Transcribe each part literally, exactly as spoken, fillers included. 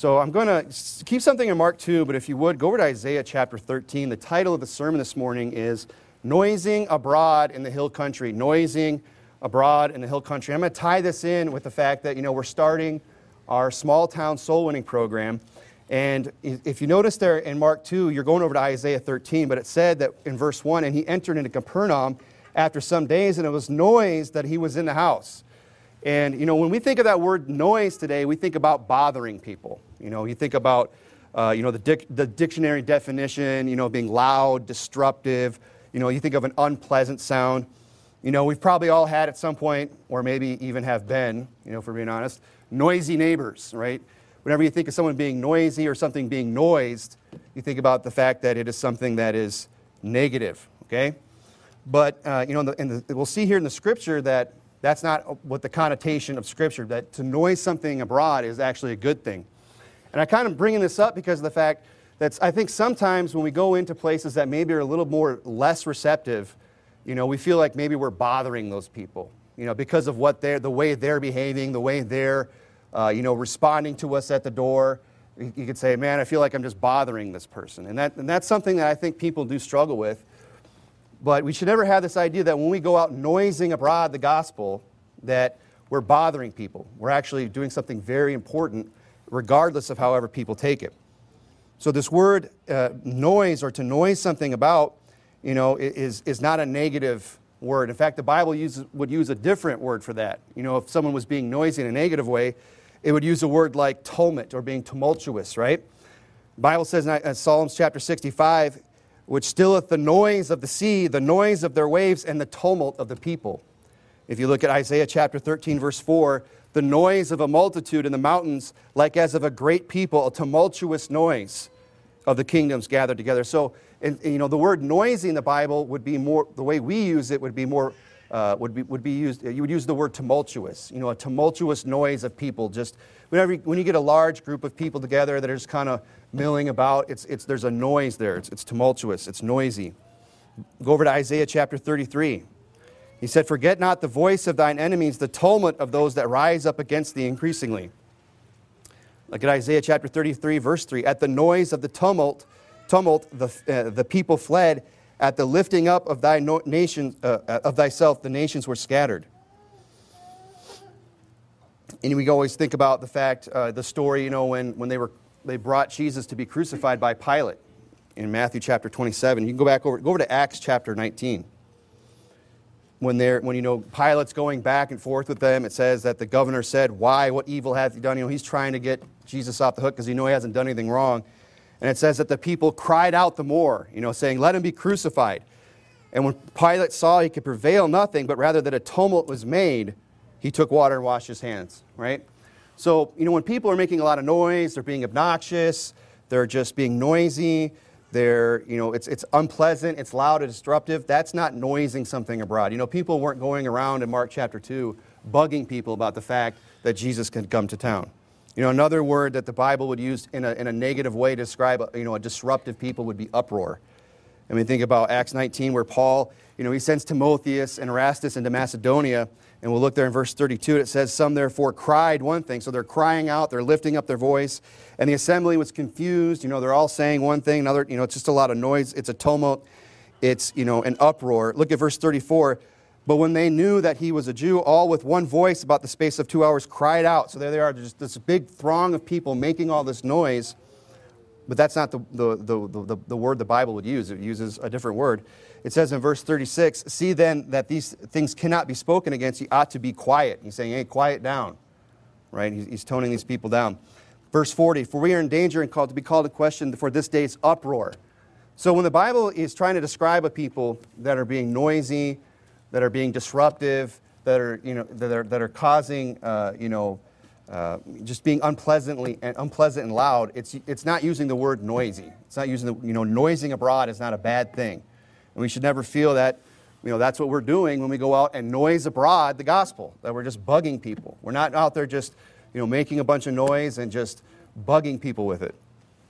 So I'm going to keep something in Mark two, but if you would, go over to Isaiah chapter thirteen. The title of the sermon this morning is Noising Abroad in the Hill Country. Noising Abroad in the Hill Country. I'm going to tie this in with the fact that, you know, we're starting our small town soul winning program. And if you notice there in Mark two, you're going over to Isaiah thirteen, but it said that in verse one, and he entered into Capernaum after some days, and it was noise that he was in the house. And, you know, when we think of that word noise today, we think about bothering people. You know, you think about, uh, you know, the, dic- the dictionary definition, you know, being loud, disruptive. You know, you think of an unpleasant sound. You know, we've probably all had at some point, or maybe even have been, you know, if we're being honest, noisy neighbors, right? Whenever you think of someone being noisy or something being noised, you think about the fact that it is something that is negative, okay? But, uh, you know, in the, in the, we'll see here in the Scripture that that's not what the connotation of Scripture, that to noise something abroad is actually a good thing. And I kind of bringing this up because of the fact that I think sometimes when we go into places that maybe are a little more less receptive, you know, we feel like maybe we're bothering those people, you know, because of what they're, the way they're behaving, the way they're, uh, you know, responding to us at the door. You, you could say, man, I feel like I'm just bothering this person. And that and that's something that I think people do struggle with. But we should never have this idea that when we go out noising abroad the gospel, that we're bothering people. We're actually doing something very important, regardless of however people take it. So this word uh, noise, or to noise something about, you know, is, is not a negative word. In fact, the Bible uses, would use a different word for that. You know, if someone was being noisy in a negative way, it would use a word like tumult, or being tumultuous, right? The Bible says in Psalms chapter sixty-five, which stilleth the noise of the sea, the noise of their waves, and the tumult of the people. If you look at Isaiah chapter thirteen, verse four, the noise of a multitude in the mountains, like as of a great people, a tumultuous noise of the kingdoms gathered together. So, and, you know, the word noisy in the Bible would be more, the way we use it would be more, uh, would be would be used, you would use the word tumultuous, you know, a tumultuous noise of people. Just whenever, you, when you get a large group of people together that are just kind of milling about, it's, it's, there's a noise there. It's, it's tumultuous. It's noisy. Go over to Isaiah chapter thirty-three. He said, forget not the voice of thine enemies, the tumult of those that rise up against thee increasingly. Look at Isaiah chapter thirty-three, verse three. At the noise of the tumult, tumult the, uh, the people fled. At the lifting up of thy no- nation, uh, of thyself, the nations were scattered. And we always think about the fact, uh, the story, you know, when, when they were they brought Jesus to be crucified by Pilate in Matthew chapter twenty-seven. You can go back over, go over to Acts chapter nineteen. When they're, when, you know, Pilate's going back and forth with them, it says that the governor said, why, what evil hath he done? You know, he's trying to get Jesus off the hook because he know he hasn't done anything wrong. And it says that the people cried out the more, you know, saying, let him be crucified. And when Pilate saw he could prevail nothing, but rather that a tumult was made, he took water and washed his hands, right? So, you know, when people are making a lot of noise, they're being obnoxious, they're just being noisy, they're, you know, it's it's unpleasant, it's loud and disruptive, that's not noising something abroad. You know, people weren't going around in Mark chapter two bugging people about the fact that Jesus can come to town. You know, another word that the Bible would use in a, in a negative way to describe, you know, a disruptive people would be uproar. I mean, think about Acts nineteen where Paul, you know, he sends Timotheus and Erastus into Macedonia. And we'll look there in verse thirty-two. It says, some therefore cried one thing. So they're crying out, they're lifting up their voice. And the assembly was confused. You know, they're all saying one thing, another, you know, it's just a lot of noise. It's a tumult. It's, you know, an uproar. Look at verse thirty-four. But when they knew that he was a Jew, all with one voice about the space of two hours cried out. So there they are, just this big throng of people making all this noise. But that's not the, the, the, the, the word the Bible would use. It uses a different word. It says in verse thirty-six, see then that these things cannot be spoken against, ye ought to be quiet. He's saying, hey, quiet down, right? He's, he's toning these people down. Verse forty, for we are in danger and called to be called to question for this day's uproar. So when the Bible is trying to describe a people that are being noisy, that are being disruptive, that are, you know, that are, that are causing, uh, you know, Uh, just being unpleasantly and unpleasant and loud, it's it's not using the word noisy. It's not using the, you know, noising abroad is not a bad thing. And we should never feel that, you know, that's what we're doing when we go out and noise abroad the gospel, that we're just bugging people. We're not out there just, you know, making a bunch of noise and just bugging people with it.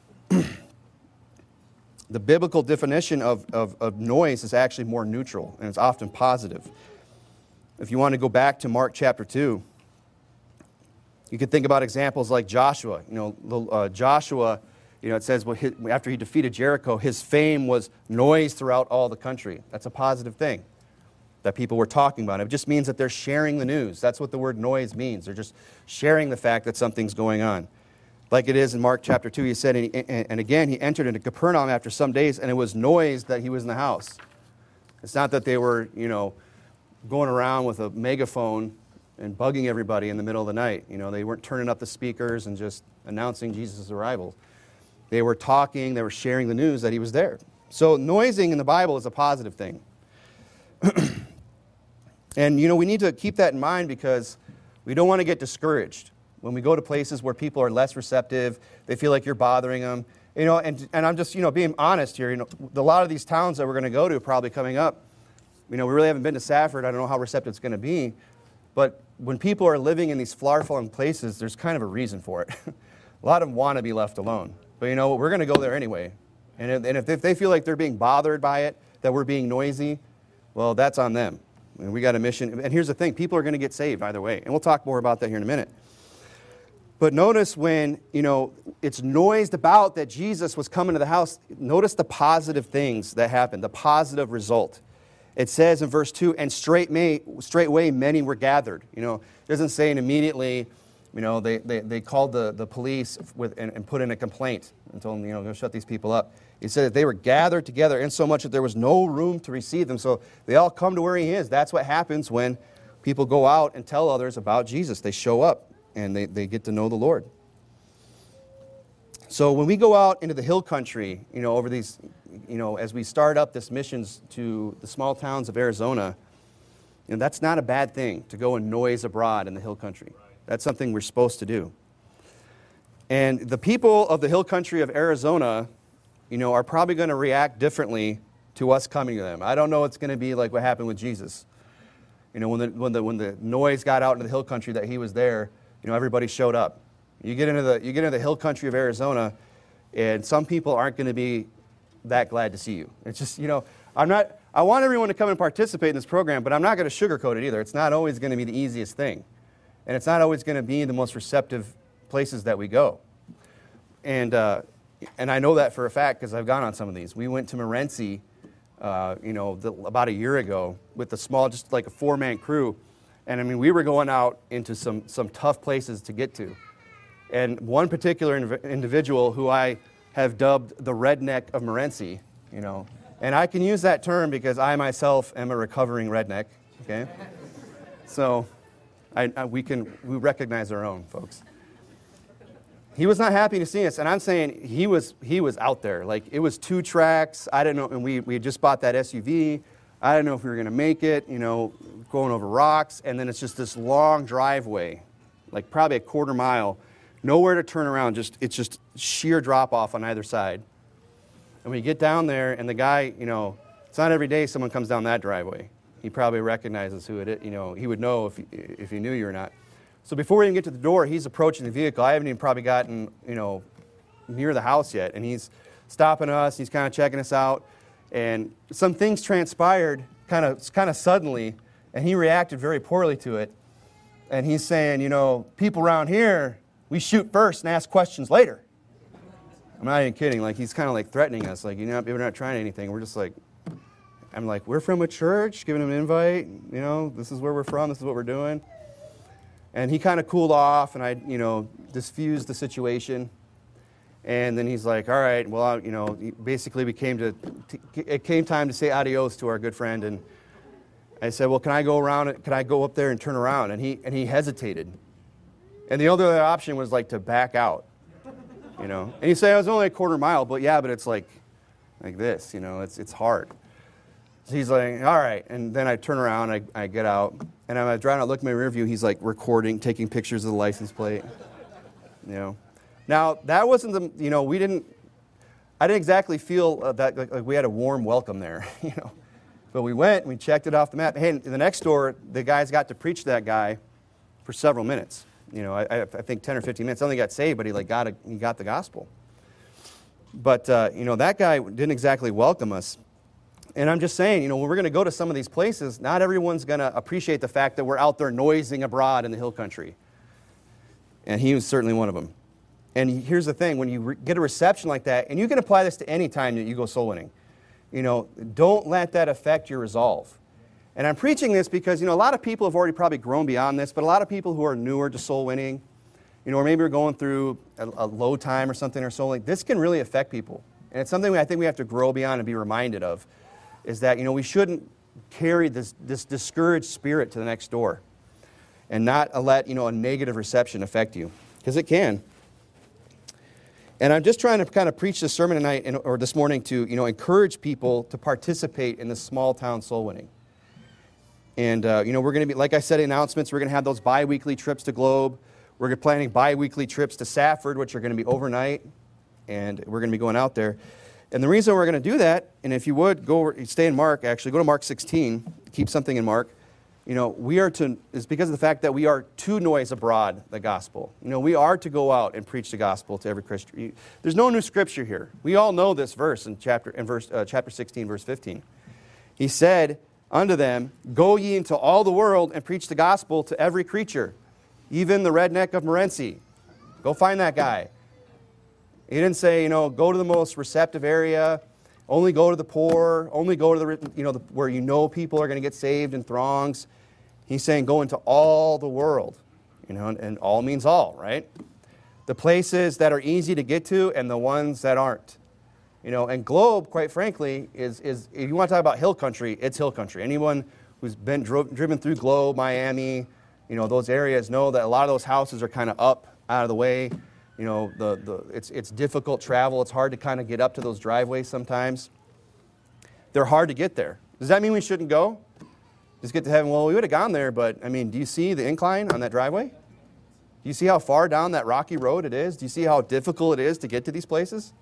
The biblical definition of, of, of noise is actually more neutral, and it's often positive. If you want to go back to Mark chapter two, You could think about examples like Joshua. You know, uh, Joshua, you know, it says well, his, after he defeated Jericho, his fame was noised throughout all the country. That's a positive thing that people were talking about. It just means that they're sharing the news. That's what the word noise means. They're just sharing the fact that something's going on. Like it is in Mark chapter two, he said, and, he, and again, he entered into Capernaum after some days, and it was noised that he was in the house. It's not that they were, you know, going around with a megaphone and bugging everybody in the middle of the night. You know, they weren't turning up the speakers and just announcing Jesus' arrival. They were talking, they were sharing the news that he was there. So noising in the Bible is a positive thing. And, you know, we need to keep that in mind because we don't want to get discouraged. When we go to places where people are less receptive, they feel like you're bothering them. You know, and, and I'm just, you know, being honest here. You know, a lot of these towns that we're going to go to probably coming up, you know, we really haven't been to Safford. I don't know how receptive it's going to be. But when people are living in these far-flung places, there's kind of a reason for it. A lot of them want to be left alone. But, you know, we're going to go there anyway. And if, and if they, if they feel like they're being bothered by it, that we're being noisy, well, that's on them. And we got a mission. And here's the thing. People are going to get saved either way. And we'll talk more about that here in a minute. But notice when, you know, it's noised about that Jesus was coming to the house, notice the positive things that happened, the positive result. It says in verse two, and straightway, straightway many were gathered. You know, it doesn't say and immediately, you know, they, they, they called the, the police with and, and put in a complaint and told them, you know, go shut these people up. He said that they were gathered together insomuch that there was no room to receive them. So they all come to where he is. That's what happens when people go out and tell others about Jesus. They show up and they, they get to know the Lord. So when we go out into the hill country, you know, over these, you know, as we start up this missions to the small towns of Arizona, you know, that's not a bad thing to go and noise abroad in the hill country. That's something we're supposed to do. And the people of the hill country of Arizona, you know, are probably going to react differently to us coming to them. I don't know it's going to be like what happened with Jesus. You know, when the when the when the noise got out into the hill country that he was there, you know, everybody showed up. You get into the you get into the hill country of Arizona, and some people aren't going to be that glad to see you. It's just, you know, I'm not. I want everyone to come and participate in this program, but I'm not going to sugarcoat it either. It's not always going to be the easiest thing, and it's not always going to be the most receptive places that we go. And uh, and I know that for a fact because I've gone on some of these. We went to Morenci, uh, you know, the, about a year ago with a small, just like a four-man crew, and I mean, we were going out into some some tough places to get to. And one particular inv- individual who I have dubbed the redneck of Morenci, you know, and I can use that term because I myself am a recovering redneck, okay? So I, I, we can we recognize our own, folks. He was not happy to see us, and I'm saying he was he was out there. Like, it was two tracks. I didn't know, and we, we had just bought that S U V. I didn't know if we were going to make it, you know, going over rocks, and then it's just this long driveway, like probably a quarter mile. Nowhere to turn around, just it's just sheer drop-off on either side. And we get down there, and the guy, you know, it's not every day someone comes down that driveway. He probably recognizes who it is. You know, he would know if, if he knew you or not. So before we even get to the door, he's approaching the vehicle. I haven't even probably gotten, you know, near the house yet. And he's stopping us. He's kind of checking us out. And some things transpired kind of kind of suddenly, and he reacted very poorly to it. And he's saying, you know, people around here, we shoot first and ask questions later. I'm not even kidding. Like, he's kind of like threatening us. Like, you know, we're not trying anything. We're just like, I'm like, we're from a church, giving him an invite. You know, this is where we're from. This is what we're doing. And he kind of cooled off, and I, you know, diffused the situation. And then he's like, all right, well, I, you know, basically we came to, to, it came time to say adios to our good friend. And I said, well, can I go around, can I go up there and turn around? And he, and he hesitated. And the other option was like to back out, you know. And you say, it was only a quarter mile, but yeah, but it's like, like this, you know, it's it's hard. So he's like, all right. And then I turn around, I, I get out, and I'm driving, I look in my rear view, he's like recording, taking pictures of the license plate, you know. Now, that wasn't the, you know, we didn't, I didn't exactly feel uh, that like, like we had a warm welcome there, you know. But we went, and we checked it off the map. Hey, in the next door, the guys got to preach to that guy for several minutes. You know, I, I think ten or fifteen minutes. I only got saved, but he like got a, he got the gospel. But uh, you know, that guy didn't exactly welcome us. And I'm just saying, you know, when we're going to go to some of these places, not everyone's going to appreciate the fact that we're out there noising abroad in the hill country. And he was certainly one of them. And here's the thing, when you re- get a reception like that, and you can apply this to any time that you go soul winning, you know, don't let that affect your resolve. And I'm preaching this because, you know, a lot of people have already probably grown beyond this, but a lot of people who are newer to soul winning, you know, or maybe are going through a, a low time or something or soul winning, this can really affect people. And it's something I think we have to grow beyond and be reminded of, is that, you know, we shouldn't carry this, this discouraged spirit to the next door and not let, you know, a negative reception affect you, because it can. And I'm just trying to kind of preach this sermon tonight and, or this morning to, you know, encourage people to participate in this small town soul winning. And, uh, you know, we're going to be, like I said, announcements, we're going to have those bi-weekly trips to Globe. We're planning bi-weekly trips to Safford, which are going to be overnight. And we're going to be going out there. And the reason we're going to do that, and if you would, go stay in Mark, actually, go to Mark sixteen, keep something in Mark. You know, we are to, is because of the fact that we are to noise abroad the gospel. You know, we are to go out and preach the gospel to every Christian. There's no new scripture here. We all know this verse in chapter, in verse, uh, chapter sixteen, verse fifteen. He said unto them, go ye into all the world and preach the gospel to every creature, even the redneck of Morenci. Go find that guy. He didn't say, you know, go to the most receptive area, only go to the poor, only go to the, you know, the, where you know people are going to get saved in throngs. He's saying go into all the world, you know, and, and all means all, right? The places that are easy to get to and the ones that aren't. You know, and Globe, quite frankly, is, is if you want to talk about hill country, it's hill country. Anyone who's been dro- driven through Globe, Miami, you know, those areas know that a lot of those houses are kind of up, out of the way. You know, the, the, it's, it's difficult travel. It's hard to kind of get up to those driveways sometimes. They're hard to get there. Does that mean we shouldn't go? Just get to heaven? Well, we would have gone there, but, I mean, do you see the incline on that driveway? Do you see how far down that rocky road it is? Do you see how difficult it is to get to these places?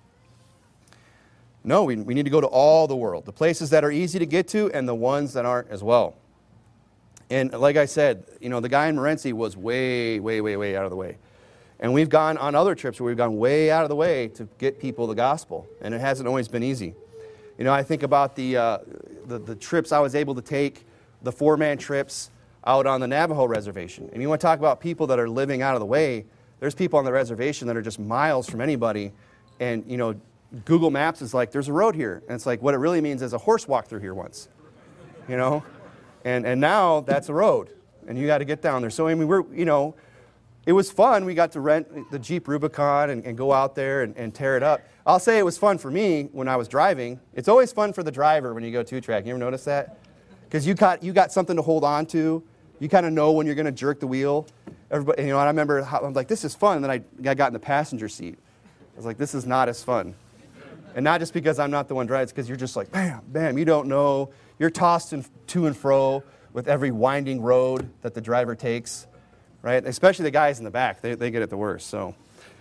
No, we, we need to go to all the world, the places that are easy to get to and the ones that aren't as well. And like I said, you know, the guy in Morenci was way, way, way, way out of the way. And we've gone on other trips where we've gone way out of the way to get people the gospel, and it hasn't always been easy. You know, I think about the, uh, the, the trips I was able to take, the four-man trips out on the Navajo reservation. And you want to talk about people that are living out of the way, there's people on the reservation that are just miles from anybody, and, you know, Google Maps is like, there's a road here. And it's like, what it really means is a horse walked through here once, you know? And and now that's a road, and you got to get down there. So, I mean, we're, you know, it was fun. We got to rent the Jeep Rubicon and, and go out there and, and tear it up. I'll say it was fun for me when I was driving. It's always fun for the driver when you go two-track. You ever notice that? Because you got, you got something to hold on to. You kind of know when you're going to jerk the wheel. Everybody, you know, and I remember how, I'm like, this is fun. And then I, I got in the passenger seat. I was like, this is not as fun. And not just because I'm not the one driving, it's because you're just like, bam, bam, you don't know. You're tossed in, to and fro with every winding road that the driver takes, right? Especially the guys in the back, they, they get it the worst, so.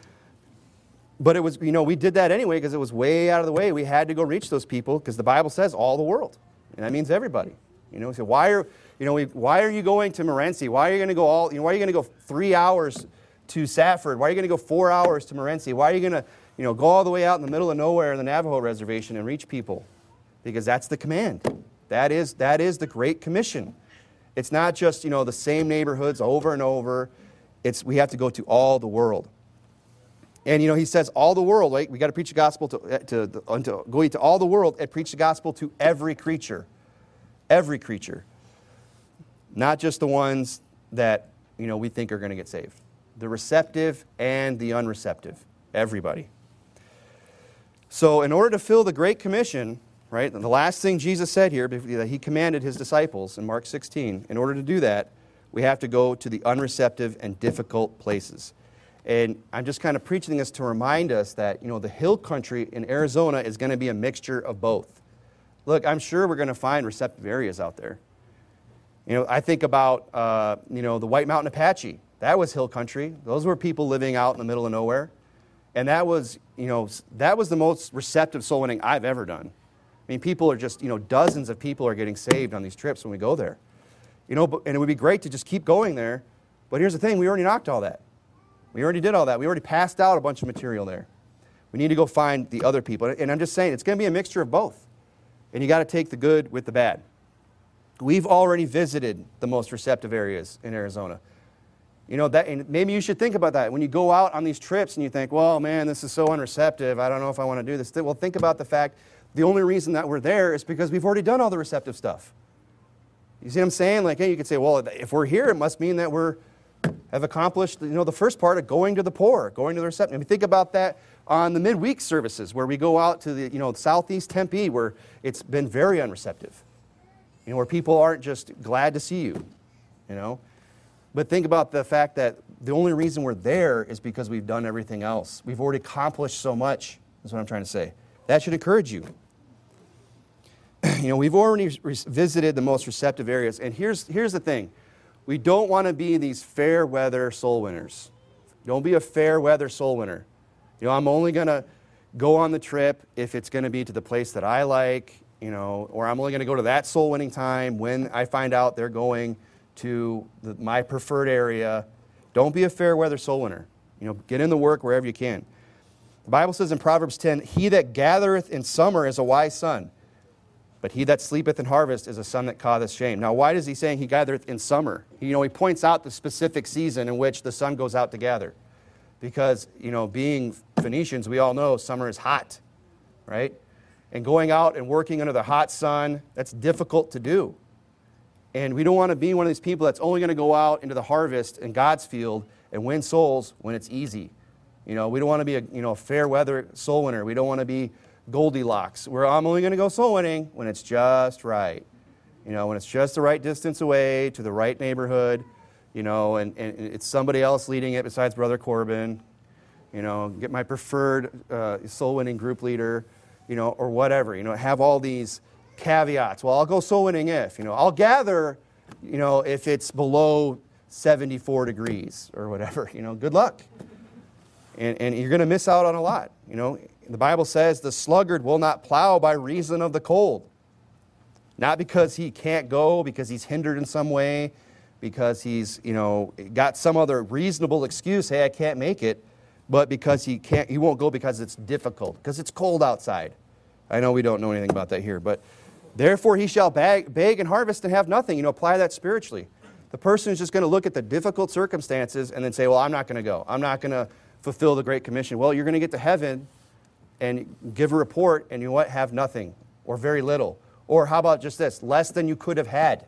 But it was, you know, we did that anyway because it was way out of the way. We had to go reach those people because the Bible says all the world, and that means everybody. You know, so why are, you know, we, why are you going to Morenci? Why are you going to go all, you know, why are you going to go three hours to Safford? Why are you going to go four hours to Morenci? Why are you going to, you know, go all the way out in the middle of nowhere in the Navajo reservation and reach people? Because that's the command. That is, that is the Great Commission. It's not just, you know, the same neighborhoods over and over. It's, we have to go to all the world. And, you know, he says all the world, right? We got to preach the gospel to, to, to go to all the world and preach the gospel to every creature. Every creature. Not just the ones that, you know, we think are going to get saved. The receptive and the unreceptive. Everybody. So in order to fill the Great Commission, right, the last thing Jesus said here, that he commanded his disciples in Mark sixteen, in order to do that, we have to go to the unreceptive and difficult places. And I'm just kind of preaching this to remind us that, you know, the hill country in Arizona is going to be a mixture of both. Look, I'm sure we're going to find receptive areas out there. You know, I think about, uh, you know, the White Mountain Apache. That was hill country. Those were people living out in the middle of nowhere. And that was, you know, that was the most receptive soul winning I've ever done. I mean, people are just, you know, dozens of people are getting saved on these trips when we go there. You know, but, and it would be great to just keep going there. But here's the thing, we already knocked all that. We already did all that. We already passed out a bunch of material there. We need to go find the other people. And I'm just saying, it's going to be a mixture of both. And you got to take the good with the bad. We've already visited the most receptive areas in Arizona. You know, that, and maybe you should think about that. When you go out on these trips and you think, well, man, this is so unreceptive. I don't know if I want to do this. Well, think about the fact the only reason that we're there is because we've already done all the receptive stuff. You see what I'm saying? Like, hey, you could say, well, if we're here, it must mean that we're have accomplished, you know, the first part of going to the poor, going to the receptive. I mean, think about that on the midweek services where we go out to the, you know, southeast Tempe where it's been very unreceptive. You know, where people aren't just glad to see you, you know. But think about the fact that the only reason we're there is because we've done everything else. We've already accomplished so much, is what I'm trying to say. That should encourage you. You know, we've already re- visited the most receptive areas. And here's, here's the thing. We don't want to be these fair weather soul winners. Don't be a fair weather soul winner. You know, I'm only going to go on the trip if it's going to be to the place that I like, you know, or I'm only going to go to that soul winning time when I find out they're going to the, my preferred area. Don't be a fair weather soul winner. You know, get in the work wherever you can. The Bible says in Proverbs ten, he that gathereth in summer is a wise son, but he that sleepeth in harvest is a son that causeth shame. Now, why is he saying he gathereth in summer? You know, he points out the specific season in which the sun goes out to gather. Because, you know, being Phoenicians, we all know summer is hot, right? And going out and working under the hot sun, that's difficult to do. And we don't want to be one of these people that's only going to go out into the harvest in God's field and win souls when it's easy. You know, we don't want to be a, you know, fair weather soul winner. We don't want to be Goldilocks, where I'm only going to go soul winning when it's just right. You know, when it's just the right distance away to the right neighborhood, you know, and, and it's somebody else leading it besides Brother Corbin. You know, get my preferred uh, soul winning group leader, you know, or whatever. You know, have all these caveats. Well, I'll go soul winning if, you know, I'll gather, you know, if it's below seventy-four degrees or whatever, you know, good luck. And, and you're going to miss out on a lot. You know, the Bible says the sluggard will not plow by reason of the cold. Not because he can't go, because he's hindered in some way, because he's, you know, got some other reasonable excuse, hey, I can't make it, but because he can't, he won't go because it's difficult, because it's cold outside. I know we don't know anything about that here, but therefore he shall beg, beg and harvest and have nothing. You know, apply that spiritually. The person is just going to look at the difficult circumstances and then say, well, I'm not going to go. I'm not going to fulfill the Great Commission. Well, you're going to get to heaven and give a report, and you know what? Have nothing or very little. Or how about just this? Less than you could have had.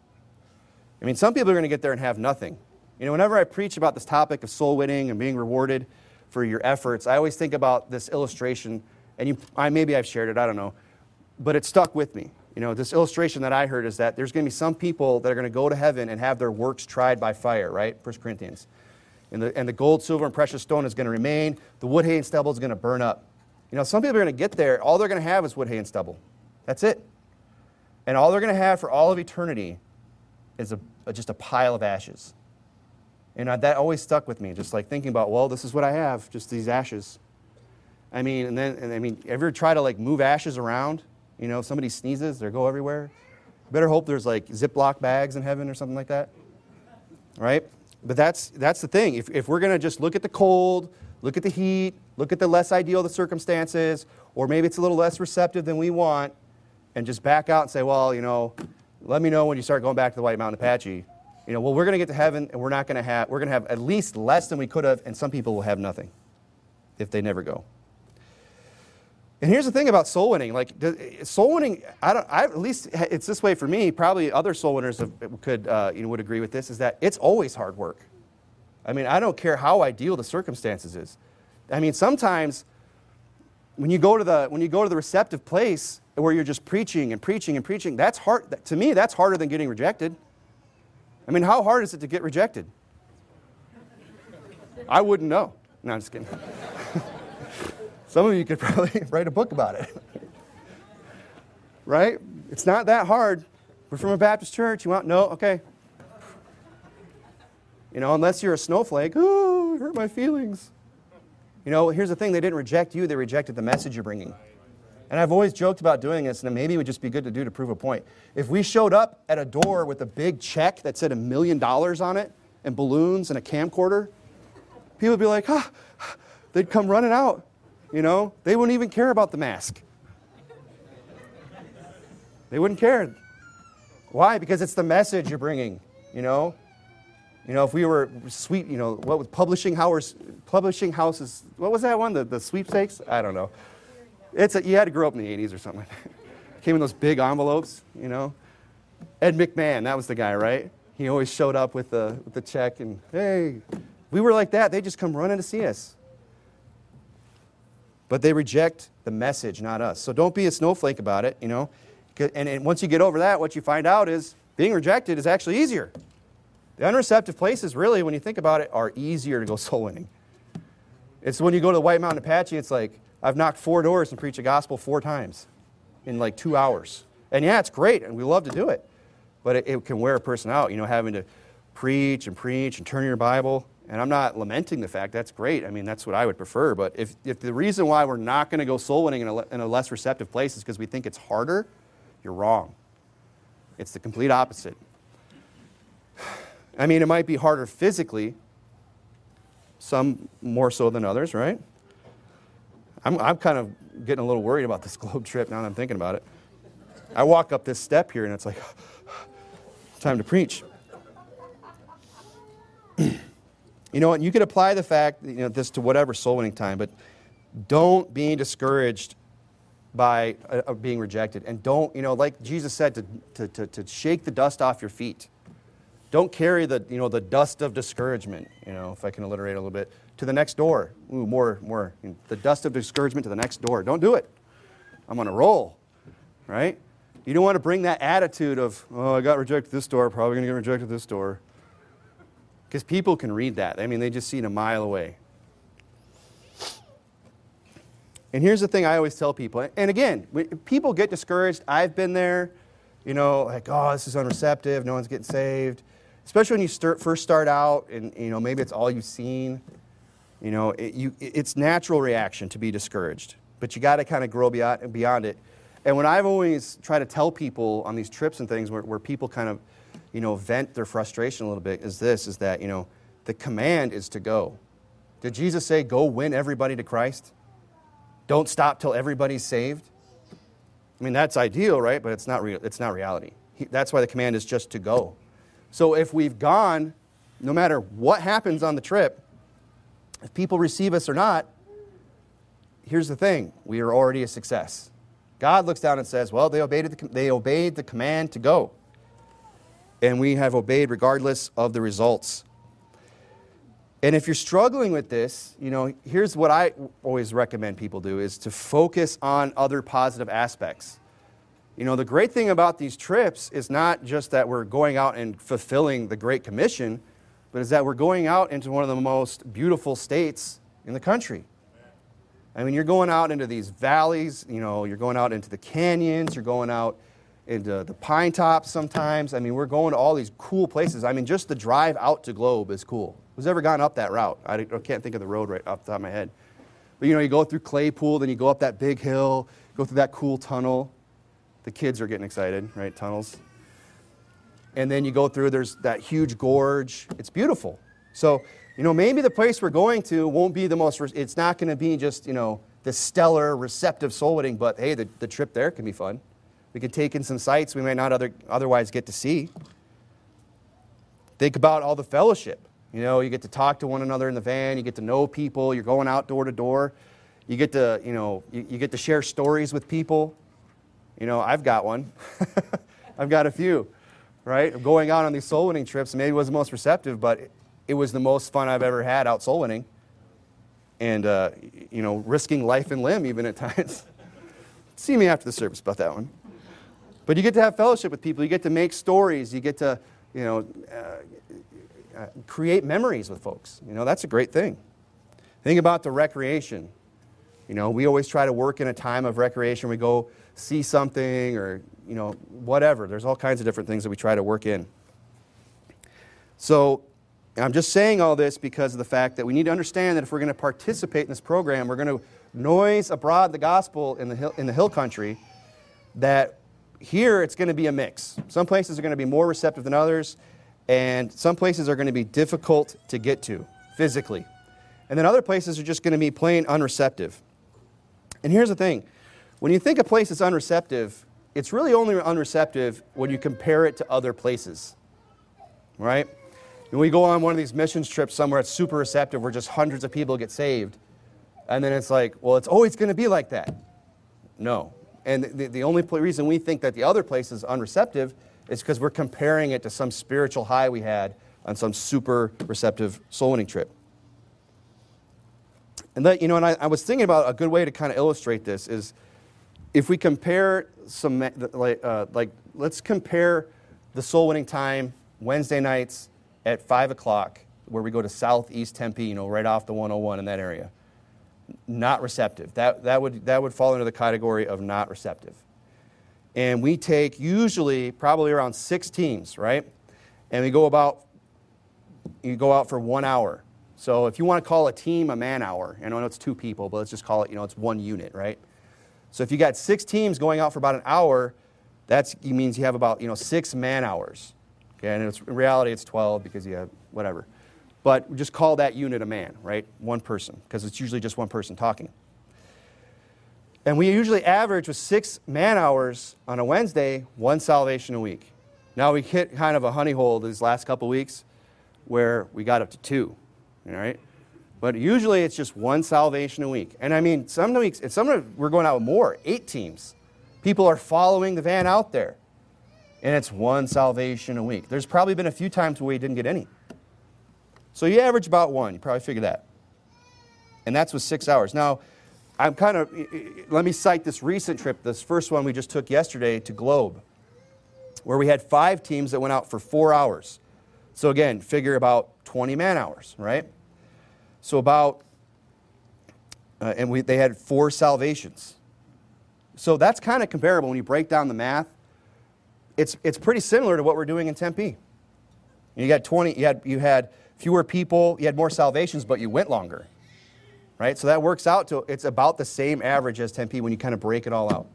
I mean, some people are going to get there and have nothing. You know, whenever I preach about this topic of soul winning and being rewarded for your efforts, I always think about this illustration, and you, I, maybe I've shared it, I don't know, but it stuck with me. You know, this illustration that I heard is that there's going to be some people that are going to go to heaven and have their works tried by fire, right? First Corinthians. And the, and the gold, silver, and precious stone is going to remain. The wood, hay, and stubble is going to burn up. You know, some people are going to get there. All they're going to have is wood, hay, and stubble. That's it. And all they're going to have for all of eternity is a, a, just a pile of ashes. And uh, that always stuck with me, just like thinking about, well, this is what I have, just these ashes. I mean, and then, and I mean, ever try to like move ashes around? You know, if somebody sneezes, they go everywhere. Better hope there's like Ziploc bags in heaven or something like that, right? But that's that's the thing. If if we're going to just look at the cold, look at the heat, look at the less ideal of the circumstances, or maybe it's a little less receptive than we want, and just back out and say, well, you know, let me know when you start going back to the White Mountain Apache. You know, well, we're going to get to heaven, and we're not going to have, we're going to have at least less than we could have, and some people will have nothing if they never go. And here's the thing about soul winning. Like, soul winning, I don't, I, at least it's this way for me, probably other soul winners have, could, uh, you know, would agree with this, is that it's always hard work. I mean, I don't care how ideal the circumstances is. I mean, sometimes when you go to the, when you go to the receptive place where you're just preaching and preaching and preaching, that's hard, to me, that's harder than getting rejected. I mean, how hard is it to get rejected? I wouldn't know. No, I'm just kidding. Some of you could probably write a book about it. Right? It's not that hard. We're from a Baptist church. You want? No? Okay. You know, unless you're a snowflake. Oh, it hurt my feelings. You know, here's the thing. They didn't reject you. They rejected the message you're bringing. And I've always joked about doing this, and maybe it would just be good to do to prove a point. If we showed up at a door with a big check that said a million dollars on it, and balloons and a camcorder, people would be like, ah, they'd come running out. You know, they wouldn't even care about the mask. They wouldn't care. Why? Because it's the message you're bringing, you know. You know, if we were sweet, you know, what was publishing houses, publishing houses, what was that one? The, the sweepstakes? I don't know. It's a, you had to grow up in the eighties or something like that. Came in those big envelopes, you know. Ed McMahon, that was the guy, right? He always showed up with the, with the check and, hey, we were like that. They just come running to see us. But they reject the message, not us. So don't be a snowflake about it, you know. And, and once you get over that, what you find out is being rejected is actually easier. The unreceptive places, really, when you think about it, are easier to go soul winning. It's when you go to the White Mountain Apache, it's like, I've knocked four doors and preached the gospel four times in like two hours. And yeah, it's great, and we love to do it. But it, it can wear a person out, you know, having to preach and preach and turn your Bible. And I'm not lamenting the fact. That's great. I mean, that's what I would prefer. But if, if the reason why we're not going to go soul winning in a, in a less receptive place is because we think it's harder, you're wrong. It's the complete opposite. I mean, it might be harder physically, some more so than others, right? I'm, I'm kind of getting a little worried about this globe trip now that I'm thinking about it. I walk up this step here and it's like, time to preach. You know what? You could apply the fact, you know, this to whatever soul winning time, but don't be discouraged by uh, being rejected. And don't, you know, like Jesus said, to, to, to, to shake the dust off your feet. Don't carry the, you know, the dust of discouragement, you know, if I can alliterate a little bit, to the next door. Ooh, more, more. You know, the dust of discouragement to the next door. Don't do it. I'm on a roll, right? You don't want to bring that attitude of, oh, I got rejected this door, probably going to get rejected this door. Because people can read that. I mean, they just see it a mile away. And here's the thing I always tell people. And again, when people get discouraged. I've been there, you know, like, oh, this is unreceptive. No one's getting saved. Especially when you start, first start out and, you know, maybe it's all you've seen. You know, it, you, it's natural reaction to be discouraged. But you got to kind of grow beyond, beyond it. And when I've always tried to tell people on these trips and things where, where people kind of, you know, vent their frustration a little bit is this, is that, you know, the command is to go. Did Jesus say, go win everybody to Christ? Don't stop till everybody's saved? I mean, that's ideal, right? But it's not real. It's not reality. He, that's why the command is just to go. So if we've gone, no matter what happens on the trip, if people receive us or not, here's the thing. We are already a success. God looks down and says, well, they obeyed the, they obeyed the command to go. And we have obeyed regardless of the results. And if you're struggling with this, you know, here's what I always recommend people do is to focus on other positive aspects. You know, the great thing about these trips is not just that we're going out and fulfilling the Great Commission, but is that we're going out into one of the most beautiful states in the country. I mean, you're going out into these valleys, you know, you're going out into the canyons, you're going out into the pine tops sometimes. I mean, we're going to all these cool places. I mean, just the drive out to Globe is cool. Who's ever gone up that route? I can't think of the road right off the top of my head. But, you know, you go through Claypool, then you go up that big hill, go through that cool tunnel. The kids are getting excited, right, tunnels. And then you go through, there's that huge gorge. It's beautiful. So, you know, maybe the place we're going to won't be the most, it's not going to be just, you know, the stellar, receptive soul winning, but hey, the, the trip there can be fun. We could take in some sights we might not other, otherwise get to see. Think about all the fellowship. You know, you get to talk to one another in the van, you get to know people, you're going out door to door. You get to, you know, you, you get to share stories with people. You know, I've got one. I've got a few, right? Going out on these soul winning trips maybe was the most receptive, but it, it was the most fun I've ever had out soul winning. And, uh, you know, risking life and limb even at times. See me after the service about that one. But you get to have fellowship with people. You get to make stories. You get to, you know, uh, uh, create memories with folks. You know, that's a great thing. Think about the recreation. You know, we always try to work in a time of recreation. We go see something or, you know, whatever. There's all kinds of different things that we try to work in. So I'm just saying all this because of the fact that we need to understand that if we're going to participate in this program, we're going to noise abroad the gospel in the hill, in the hill country, that here it's going to be a mix. Some places are going to be more receptive than others, and some places are going to be difficult to get to physically. And then other places are just going to be plain unreceptive. And here's the thing. When you think a place is unreceptive, it's really only unreceptive when you compare it to other places, right? And we go on one of these missions trips somewhere that's super receptive where just hundreds of people get saved. And then it's like, well, it's always going to be like that. No. And the, the only reason we think that the other place is unreceptive is because we're comparing it to some spiritual high we had on some super receptive soul winning trip. And that, you know, and I, I was thinking about a good way to kind of illustrate this is if we compare some, like, uh, like let's compare the soul winning time Wednesday nights at five o'clock, where we go to Southeast Tempe, you know, right off the one oh one in that area. Not receptive. That, that, would, that would fall into the category of not receptive. And we take usually probably around six teams, right? And we go about, you go out for one hour. So if you want to call a team a man hour, I know it's two people, but let's just call it, you know, it's one unit, right? So if you got six teams going out for about an hour, that means you have about, you know, six man hours. Okay, and it's, in reality it's twelve because you have whatever. But just call that unit a man, right? One person, because it's usually just one person talking. And we usually average with six man hours on a Wednesday, one salvation a week. Now we hit kind of a honey hole these last couple weeks where we got up to two, all right? But usually it's just one salvation a week. And I mean, some weeks, some we're going out with more, eight teams. People are following the van out there. And it's one salvation a week. There's probably been a few times where we didn't get any. So you average about one. You probably figure that. And that's with six hours. Now, I'm kind of, let me cite this recent trip, this first one we just took yesterday to Globe, where we had five teams that went out for four hours. So again, figure about twenty man hours, right? So about, uh, and we, they had four salvations. So that's kind of comparable when you break down the math. It's, it's pretty similar to what we're doing in Tempe. You got twenty, you had, you had fewer people, you had more salvations, but you went longer, right? So that works out to, it's about the same average as Tempe when you kind of break it all out.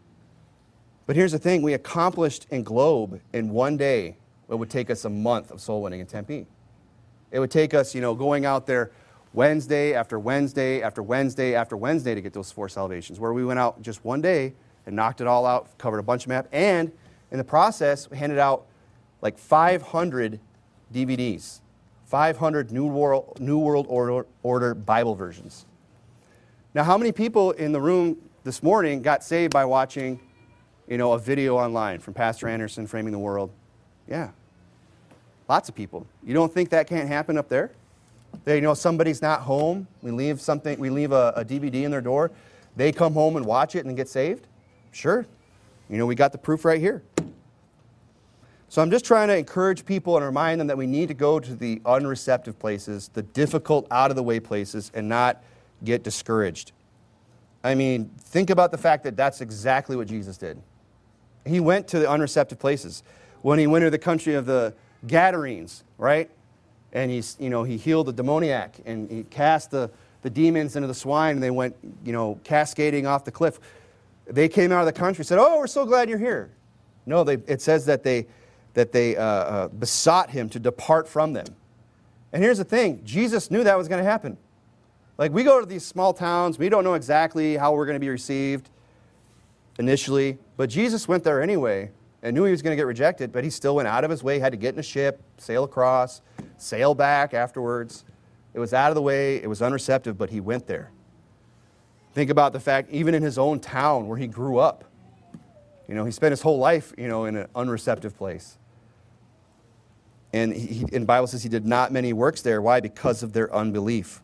But here's the thing, we accomplished in Globe in one day what would take us a month of soul winning in Tempe. It would take us, you know, going out there Wednesday after Wednesday after Wednesday after Wednesday to get those four salvations, where we went out just one day and knocked it all out, covered a bunch of maps, and in the process, we handed out like five hundred D V Ds, five hundred New World, New World Order, Order Bible versions. Now, how many people in the room this morning got saved by watching, you know, a video online from Pastor Anderson, Framing the World? Yeah, lots of people. You don't think that can't happen up there? They, you know, somebody's not home. We leave something. We leave a, a D V D in their door. They come home and watch it and get saved. Sure. You know, we got the proof right here. So I'm just trying to encourage people and remind them that we need to go to the unreceptive places, the difficult, out-of-the-way places, and not get discouraged. I mean, think about the fact that that's exactly what Jesus did. He went to the unreceptive places. When he went to the country of the Gadarenes, right? And he's, you know, he healed the demoniac, and he cast the, the demons into the swine, and they went, you know, cascading off the cliff. They came out of the country and said, oh, we're so glad you're here. No, they, it says that they, that they uh, uh, besought him to depart from them. And here's the thing. Jesus knew that was going to happen. Like, we go to these small towns. We don't know exactly how we're going to be received initially. But Jesus went there anyway and knew he was going to get rejected. But he still went out of his way, had to get in a ship, sail across, sail back afterwards. It was out of the way. It was unreceptive, but he went there. Think about the fact, even in his own town where he grew up, you know, he spent his whole life, you know, in an unreceptive place. And, he, and the Bible says he did not many works there. Why? Because of their unbelief.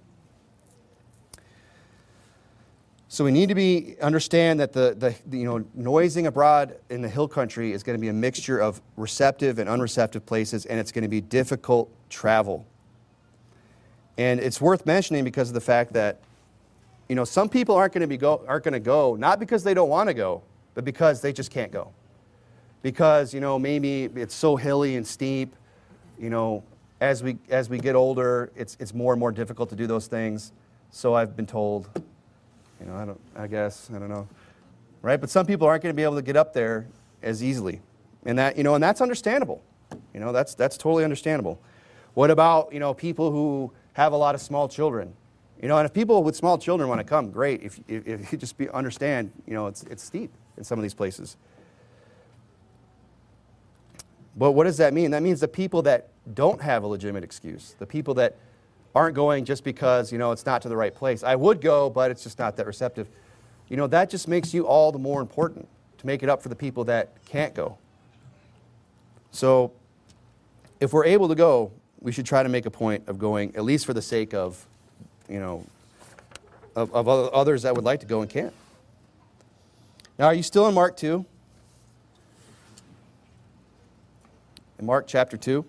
So we need to be understand that the, the, the you know noising abroad in the hill country is going to be a mixture of receptive and unreceptive places, and it's going to be difficult travel. And it's worth mentioning because of the fact that, you know, some people aren't going to be go aren't going to go not because they don't want to go, but because they just can't go. Because, you know, maybe it's so hilly and steep. You know, as we as we get older, it's it's more and more difficult to do those things. So I've been told. You know, I don't. I guess I don't know, right? But some people aren't going to be able to get up there as easily, and that you know, and that's understandable. You know, that's that's totally understandable. What about you know people who have a lot of small children? You know, and if people with small children want to come, great. If if, if you just be understand, you know, it's it's steep in some of these places. But what does that mean? That means the people that don't have a legitimate excuse, the people that aren't going just because, you know, it's not to the right place. I would go, but it's just not that receptive. You know, that just makes you all the more important to make it up for the people that can't go. So if we're able to go, we should try to make a point of going, at least for the sake of, you know, of, of others that would like to go and can't. Now, are you still in Mark two? In Mark chapter two?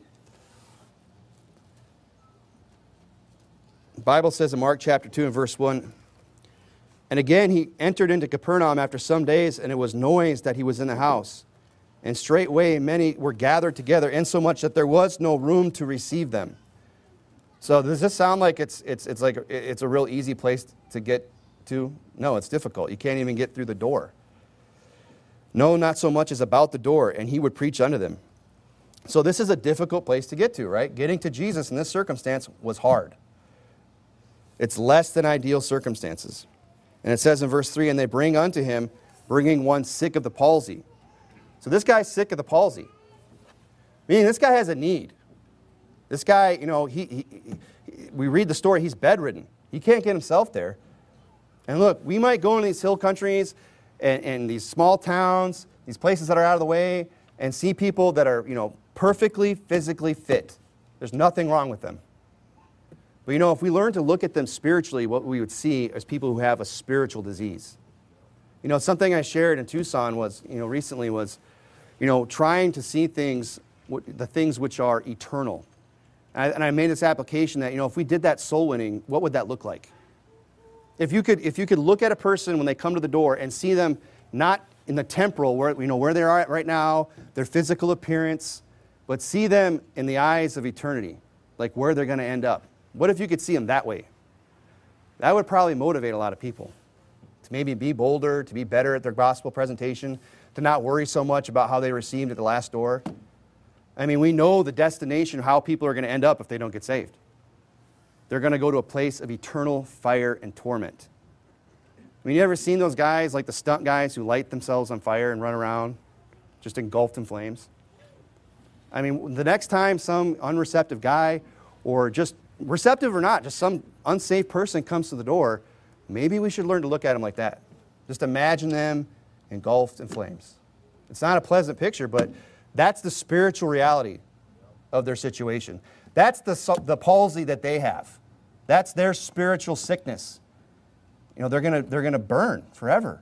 The Bible says in Mark chapter two and verse one, and again he entered into Capernaum after some days, and it was noised that he was in the house. And straightway many were gathered together, insomuch that there was no room to receive them. So does this sound like it's it's it's like it's a real easy place to get to? No, it's difficult. You can't even get through the door. No, not so much as about the door, and he would preach unto them. So this is a difficult place to get to, right? Getting to Jesus in this circumstance was hard. It's less than ideal circumstances. And it says in verse three, and they bring unto him, bringing one sick of the palsy. So this guy's sick of the palsy. Meaning this guy has a need. This guy, you know, he, he, he we read the story, he's bedridden. He can't get himself there. And look, we might go into these hill countries and, and these small towns, these places that are out of the way, and see people that are, you know, perfectly physically fit. There's nothing wrong with them. But you know, if we learn to look at them spiritually, what we would see is people who have a spiritual disease. You know, something I shared in Tucson was, you know, recently was, you know, trying to see things, the things which are eternal. And I, and I made this application that, you know, if we did that soul winning, what would that look like? If you could, if you could look at a person when they come to the door and see them not in the temporal, where, you know, where they are at right now, their physical appearance, but see them in the eyes of eternity, like where they're going to end up. What if you could see them that way? That would probably motivate a lot of people to maybe be bolder, to be better at their gospel presentation, to not worry so much about how they received at the last door. I mean, we know the destination, how people are going to end up if they don't get saved. They're going to go to a place of eternal fire and torment. I mean, you ever seen those guys, like the stunt guys who light themselves on fire and run around just engulfed in flames? I mean, the next time some unreceptive guy, or just receptive or not, just some unsafe person comes to the door, maybe we should learn to look at them like that. Just imagine them engulfed in flames. It's not a pleasant picture, but that's the spiritual reality of their situation. That's the, the palsy that they have. That's their spiritual sickness. You know, they're gonna they're gonna burn forever.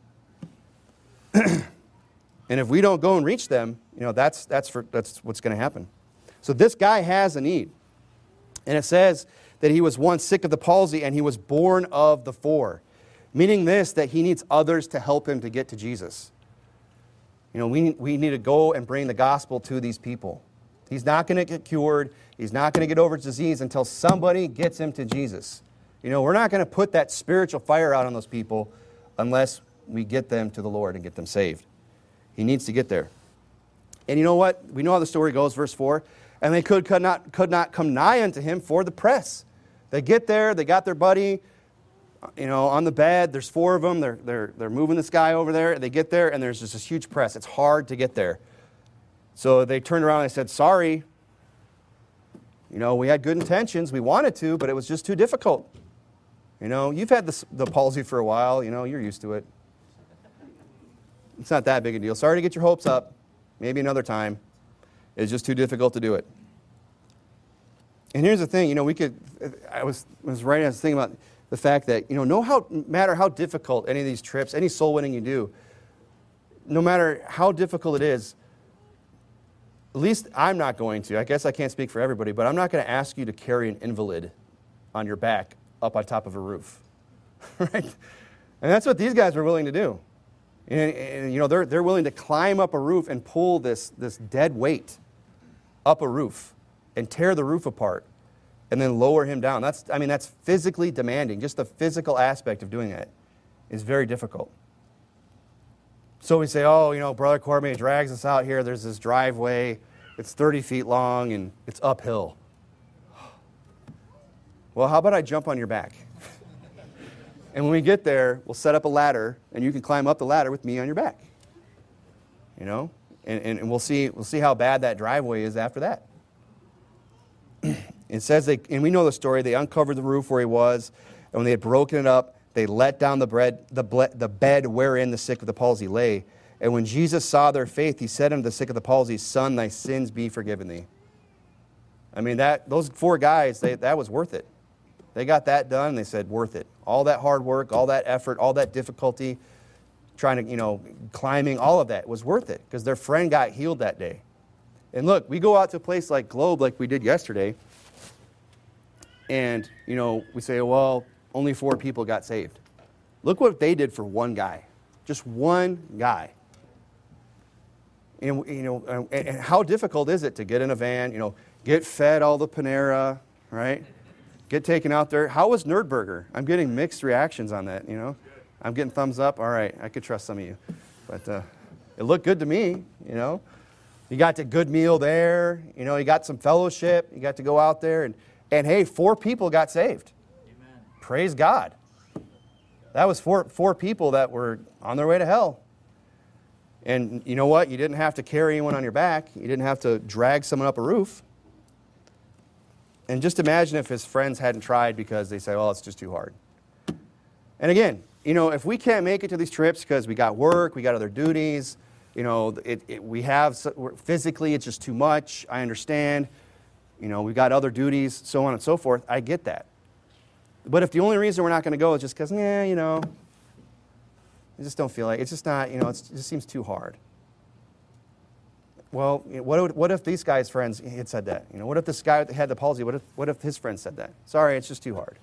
And if we don't go and reach them, you know, that's that's for that's what's going to happen. So this guy has a need. And it says that he was once sick of the palsy and he was born of the four. Meaning this, that he needs others to help him to get to Jesus. You know, we, we need to go and bring the gospel to these people. He's not going to get cured. He's not going to get over his disease until somebody gets him to Jesus. You know, we're not going to put that spiritual fire out on those people unless we get them to the Lord and get them saved. He needs to get there. And you know what? We know how the story goes, verse four. And they could, could, not, could not come nigh unto him for the press. They get there, they got their buddy, you know, on the bed. There's four of them. They're, they're, they're moving this guy over there. They get there, and there's just this huge press. It's hard to get there. So they turned around and they said, sorry. You know, we had good intentions. We wanted to, but it was just too difficult. You know, you've had the, the palsy for a while. You know, you're used to it. It's not that big a deal. Sorry to get your hopes up. Maybe another time. It's just too difficult to do it. And here's the thing, you know, we could, I was, was writing, I was thinking about the fact that, you know, no how, matter how difficult any of these trips, any soul winning you do, no matter how difficult it is, at least I'm not going to, I guess I can't speak for everybody, but I'm not going to ask you to carry an invalid on your back up on top of a roof, right? And that's what these guys were willing to do. And, and you know, they're, they're willing to climb up a roof and pull this, this dead weight up a roof and tear the roof apart and then lower him down. That's, I mean, that's physically demanding. Just the physical aspect of doing that is very difficult. So we say, oh, you know, Brother Cormier drags us out here. There's this driveway. It's thirty feet long and it's uphill. Well, how about I jump on your back? And when we get there, we'll set up a ladder, and you can climb up the ladder with me on your back. You know? And, and, and we'll see we'll see how bad that driveway is after that. It says, they, and we know the story, they uncovered the roof where he was, and when they had broken it up, they let down the, bread, the, ble, the bed wherein the sick of the palsy lay. And when Jesus saw their faith, he said unto the sick of the palsy, Son, thy sins be forgiven thee. I mean, that those four guys, they, that was worth it. They got that done, and they said, worth it. All that hard work, all that effort, all that difficulty, trying to, you know, climbing, all of that was worth it because their friend got healed that day. And look, we go out to a place like Globe like we did yesterday, and, you know, we say, well, only four people got saved. Look what they did for one guy. Just one guy. And, you know, and, and how difficult is it to get in a van, you know, get fed all the Panera, right? Get taken out there. How was Nerdburger? I'm getting mixed reactions on that, you know. I'm getting thumbs up. All right, I could trust some of you. But uh, it looked good to me, you know. You got the good meal there. You know, you got some fellowship. You got to go out there. And, and hey, four people got saved. Amen. Praise God. That was four, four people that were on their way to hell. And you know what? You didn't have to carry anyone on your back. You didn't have to drag someone up a roof. And just imagine if his friends hadn't tried because they say, well, it's just too hard. And again, you know, if we can't make it to these trips because we got work, we got other duties, you know, it, it, we have, physically it's just too much, I understand. You know, we've got other duties, so on and so forth. I get that. But if the only reason we're not going to go is just because, nah, you know, I just don't feel like, it's just not, you know, it's, it just seems too hard. Well, what, what if these guys' friends had said that? You know, what if this guy had the palsy, what if, what if his friends said that? Sorry, it's just too hard.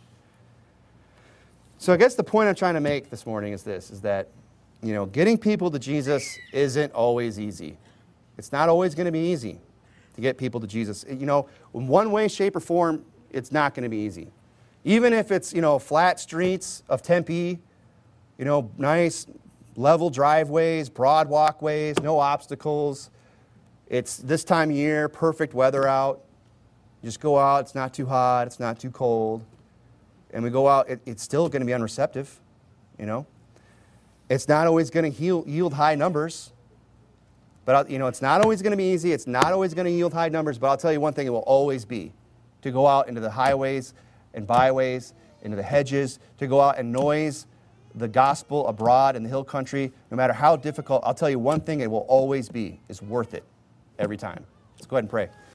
So I guess the point I'm trying to make this morning is this, is that, you know, getting people to Jesus isn't always easy. It's not always going to be easy to get people to Jesus. You know, in one way, shape, or form, it's not going to be easy. Even if it's, you know, flat streets of Tempe, you know, nice level driveways, broad walkways, no obstacles. It's this time of year, perfect weather out. You just go out, it's not too hot, it's not too cold. And we go out, it, it's still going to be unreceptive, you know. It's not always going to yield high numbers. But, you know, it's not always going to be easy. It's not always going to yield high numbers. But I'll tell you one thing, it will always be to go out into the highways and byways, into the hedges, to go out and noise the gospel abroad in the hill country. No matter how difficult, I'll tell you one thing, it will always be, is worth it every time. Let's go ahead and pray.